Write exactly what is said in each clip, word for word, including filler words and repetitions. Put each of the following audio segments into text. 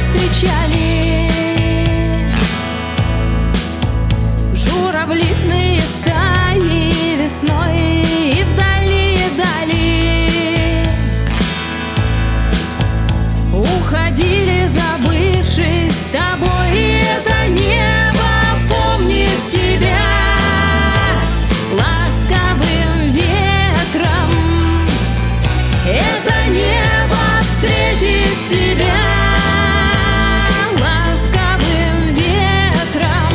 встречали журавлиные стаи весной и вдали-вдали уходили, забывшись с тобой. И это небо помнит тебя ласковым ветром. Это небо встретит тебя ласковым ветром.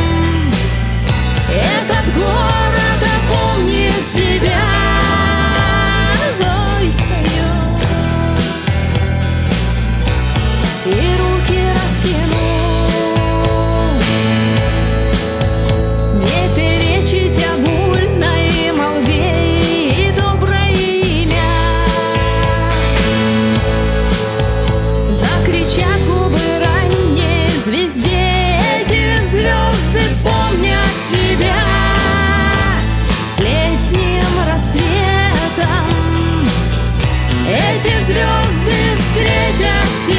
Этот город помнит тебя. И руки раскинул, не перечить огульной молве и доброе имя. Закричат губы ранней звезде, эти звезды помнят тебя летним рассветом. Эти звезды встретят тебя.